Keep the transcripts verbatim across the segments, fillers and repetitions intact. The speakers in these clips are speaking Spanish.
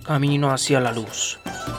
Camino hacia la luz.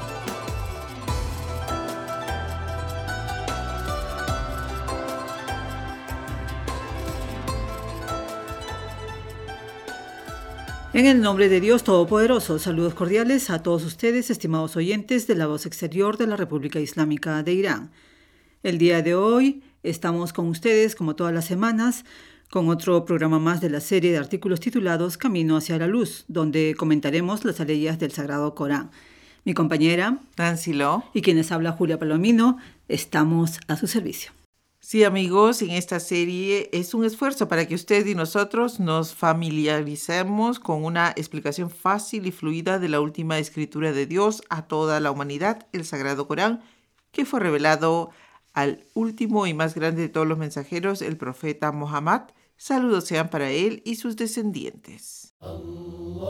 En el nombre de Dios Todopoderoso, saludos cordiales a todos ustedes, estimados oyentes de la Voz Exterior de la República Islámica de Irán. El día de hoy estamos con ustedes, como todas las semanas, con otro programa más de la serie de artículos titulados Camino hacia la Luz, donde comentaremos las aleyas del Sagrado Corán. Mi compañera Nancy Lo y quienes habla Julia Palomino, estamos a su servicio. Sí, amigos, en esta serie es un esfuerzo para que usted y nosotros nos familiaricemos con una explicación fácil y fluida de la última escritura de Dios a toda la humanidad, el Sagrado Corán, que fue revelado al último y más grande de todos los mensajeros, el profeta Muhammad. Saludos sean para él y sus descendientes. Allah,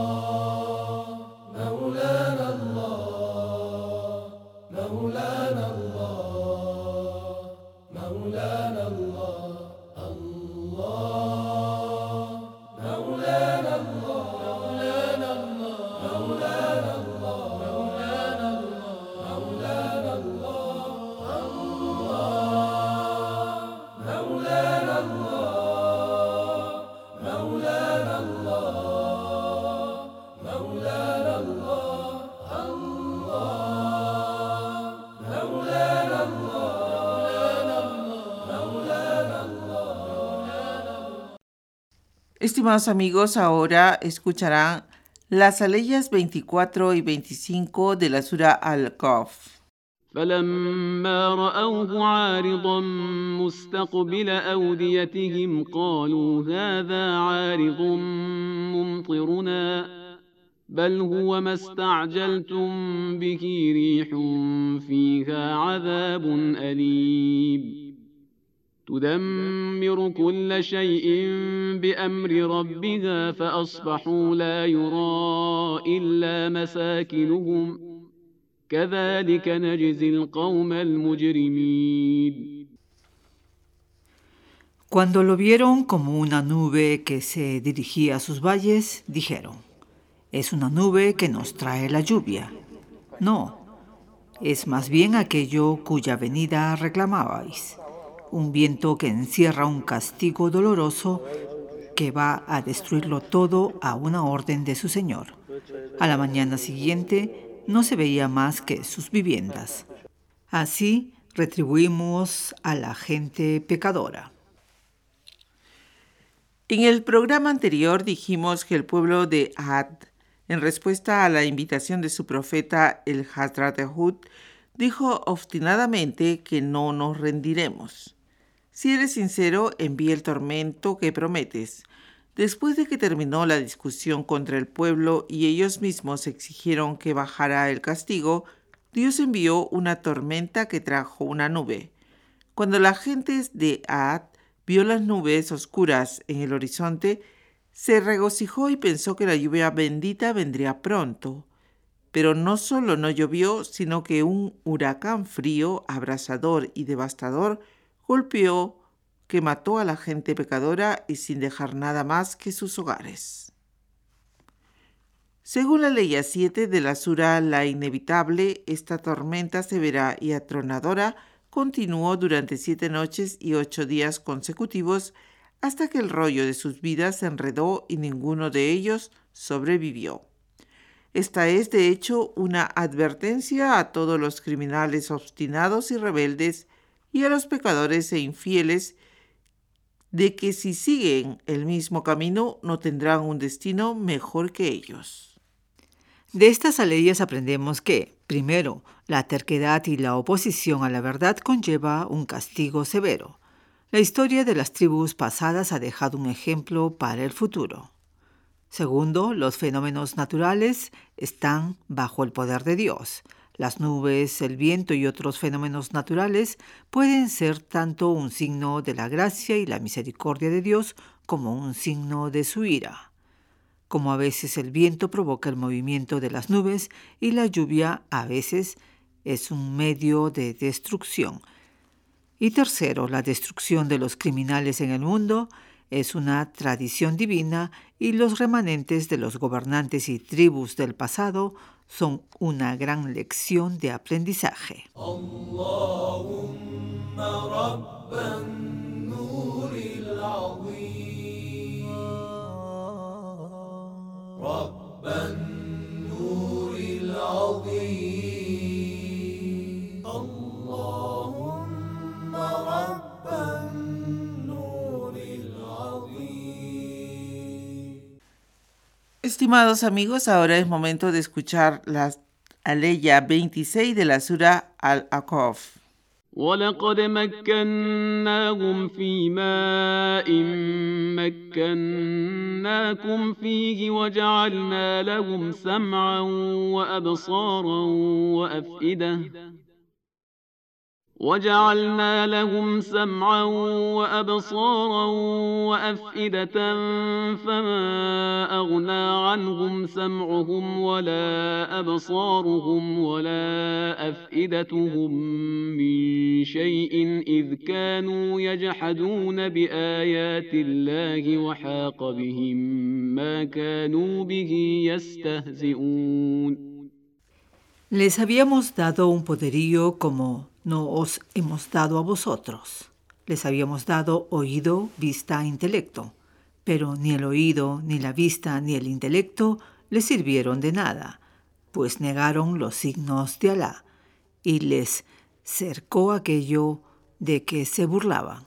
Maulana Allah, Maulana Allah, Maulana Allah, Allah, Maulana Allah, Maulana Allah, Maulana Estimados amigos, ahora escucharán las aleyas veinticuatro y veinticinco de la sura Al-Kahf. فلما رأوه عارضا مستقبل أوديتهم قالوا هذا عارض ممطرنا بل هو ما استعجلتم به ريح فيها عذاب أليم تدمر كل شيء بأمر ربها فأصبحوا لا يرى إلا مساكنهم كذلك نجزي القوم المجرمين. Cuando lo vieron como una nube que se dirigía a sus valles, dijeron: es una nube que nos trae la lluvia. No, es más bien aquello cuya venida reclamabais, un viento que encierra un castigo doloroso que va a destruirlo todo a una orden de su Señor. A la mañana siguiente no se veía más que sus viviendas. Así retribuimos a la gente pecadora. En el programa anterior dijimos que el pueblo de Ad, en respuesta a la invitación de su profeta el Hazrat Hud, dijo obstinadamente que no nos rendiremos. Si eres sincero, envía el tormento que prometes. Después de que terminó la discusión contra el pueblo y ellos mismos exigieron que bajara el castigo, Dios envió una tormenta que trajo una nube. Cuando la gente de Ad vio las nubes oscuras en el horizonte, se regocijó y pensó que la lluvia bendita vendría pronto. Pero no solo no llovió, sino que un huracán frío, abrasador y devastador golpeó que mató a la gente pecadora y sin dejar nada más que sus hogares. Según la ley siete de la sura La Inevitable, esta tormenta severa y atronadora continuó durante siete noches y ocho días consecutivos hasta que el rollo de sus vidas se enredó y ninguno de ellos sobrevivió. Esta es, de hecho, una advertencia a todos los criminales obstinados y rebeldes y a los pecadores e infieles de que si siguen el mismo camino no tendrán un destino mejor que ellos. De estas aleyas aprendemos que, primero, la terquedad y la oposición a la verdad conlleva un castigo severo. La historia de las tribus pasadas ha dejado un ejemplo para el futuro. Segundo, los fenómenos naturales están bajo el poder de Dios. Las nubes, el viento y otros fenómenos naturales pueden ser tanto un signo de la gracia y la misericordia de Dios como un signo de su ira. Como a veces el viento provoca el movimiento de las nubes y la lluvia a veces es un medio de destrucción. Y tercero, la destrucción de los criminales en el mundo es una tradición divina y los remanentes de los gobernantes y tribus del pasado son una gran lección de aprendizaje. Estimados amigos, ahora es momento de escuchar la aleya veintiséis de la Sura Al-A'qaf. ولقد مكناهم في ماء مكناكم فيه وجعلنا لهم سمعا وأبصارا وأفئدة وجعلنا لهم سمعا وأبصارا وأفئدة فما أغنى عنهم سمعهم ولا أبصارهم ولا أفئدتهم من شيء إذ كانوا يجحدون بآيات الله وحاق بهم ما كانوا به يستهزئون. Les habíamos dado un poderío como no os hemos dado a vosotros. Les habíamos dado oído, vista e intelecto, pero ni el oído, ni la vista, ni el intelecto les sirvieron de nada, pues negaron los signos de Alá y les cercó aquello de que se burlaban.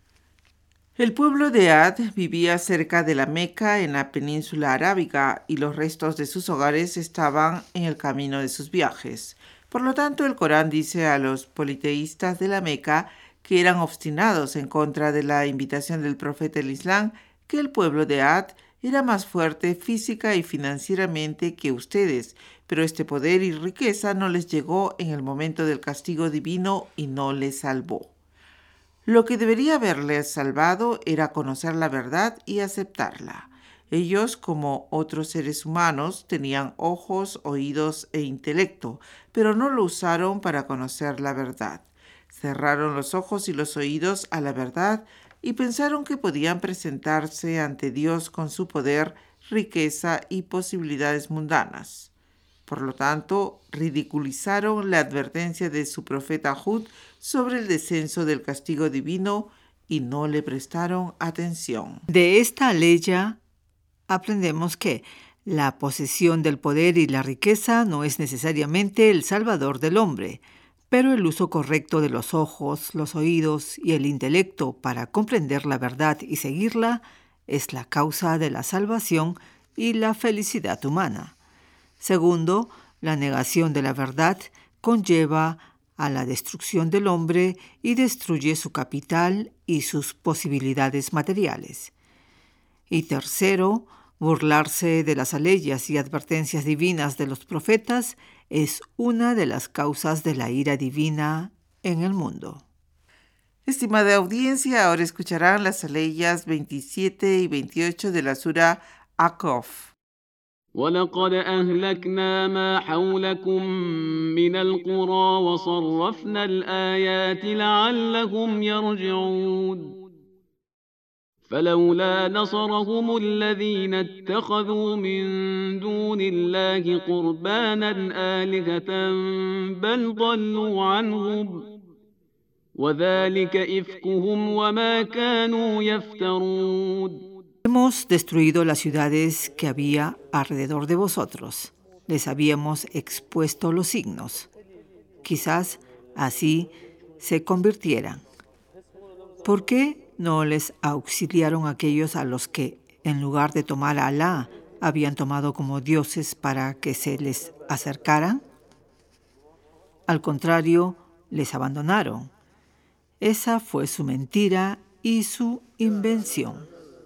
El pueblo de Ad vivía cerca de la Meca en la península arábiga y los restos de sus hogares estaban en el camino de sus viajes. Por lo tanto, el Corán dice a los politeístas de la Meca que eran obstinados en contra de la invitación del profeta del Islam que el pueblo de Ad era más fuerte física y financieramente que ustedes, pero este poder y riqueza no les llegó en el momento del castigo divino y no les salvó. Lo que debería haberles salvado era conocer la verdad y aceptarla. Ellos, como otros seres humanos, tenían ojos, oídos e intelecto, pero no lo usaron para conocer la verdad. Cerraron los ojos y los oídos a la verdad y pensaron que podían presentarse ante Dios con su poder, riqueza y posibilidades mundanas. Por lo tanto, ridiculizaron la advertencia de su profeta Hud sobre el descenso del castigo divino y no le prestaron atención. De esta aleya aprendemos que la posesión del poder y la riqueza no es necesariamente el salvador del hombre, pero el uso correcto de los ojos, los oídos y el intelecto para comprender la verdad y seguirla es la causa de la salvación y la felicidad humana. Segundo, la negación de la verdad conlleva a la destrucción del hombre y destruye su capital y sus posibilidades materiales. Y tercero, burlarse de las aleyas y advertencias divinas de los profetas es una de las causas de la ira divina en el mundo. Estimada audiencia, ahora escucharán las aleyas veintisiete y veintiocho de la Sura A'qaf. ولقد أهلكنا ما حولكم من القرى وصرفنا الآيات لعلهم يرجعون فلولا نصرهم الذين اتخذوا من دون الله قربانا آلهة بل ضلوا عنهم وذلك إفكهم وما كانوا يفترون. Hemos destruido las ciudades que había alrededor de vosotros. Les habíamos expuesto los signos. Quizás así se convirtieran. ¿Por qué no les auxiliaron aquellos a los que, en lugar de tomar a Alá, habían tomado como dioses para que se les acercaran? Al contrario, les abandonaron. Esa fue su mentira y su invención.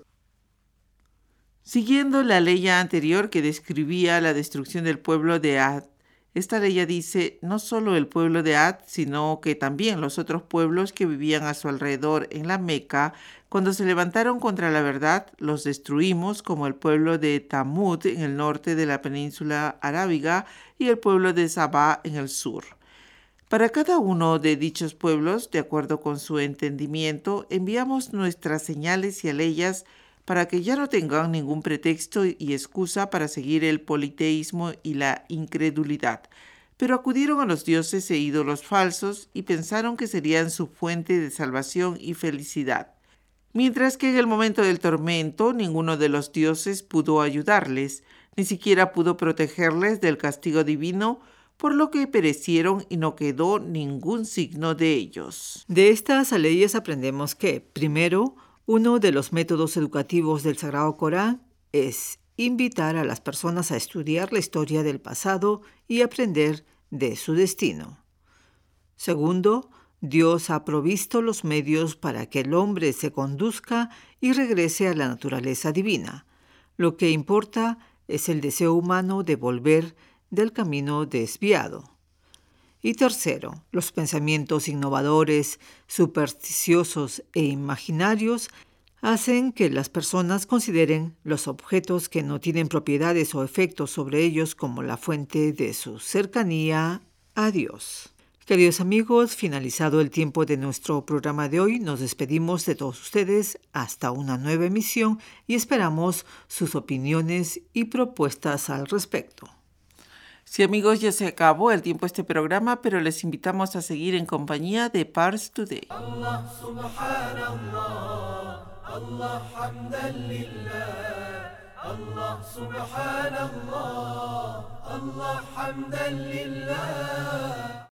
Siguiendo la ley anterior que describía la destrucción del pueblo de Ad, esta ley dice no solo el pueblo de Ad, sino que también los otros pueblos que vivían a su alrededor en la Meca, cuando se levantaron contra la verdad, los destruimos, como el pueblo de Tamud en el norte de la península arábiga y el pueblo de Sabá en el sur. Para cada uno de dichos pueblos, de acuerdo con su entendimiento, enviamos nuestras señales y aleyas para que ya no tengan ningún pretexto y excusa para seguir el politeísmo y la incredulidad. Pero acudieron a los dioses e ídolos falsos y pensaron que serían su fuente de salvación y felicidad. Mientras que en el momento del tormento, ninguno de los dioses pudo ayudarles, ni siquiera pudo protegerles del castigo divino, por lo que perecieron y no quedó ningún signo de ellos. De estas aleyas aprendemos que, primero, uno de los métodos educativos del Sagrado Corán es invitar a las personas a estudiar la historia del pasado y aprender de su destino. Segundo, Dios ha provisto los medios para que el hombre se conduzca y regrese a la naturaleza divina. Lo que importa es el deseo humano de volver del camino desviado. Y tercero, los pensamientos innovadores, supersticiosos e imaginarios hacen que las personas consideren los objetos que no tienen propiedades o efectos sobre ellos como la fuente de su cercanía a Dios. Queridos amigos, finalizado el tiempo de nuestro programa de hoy, nos despedimos de todos ustedes hasta una nueva emisión y esperamos sus opiniones y propuestas al respecto. Sí, amigos, ya se acabó el tiempo de este programa, pero les invitamos a seguir en compañía de Pars Today. Allah, subhanallah, Allah, hamdan lillah, Allah, subhanallah, Allah, hamdan lillah.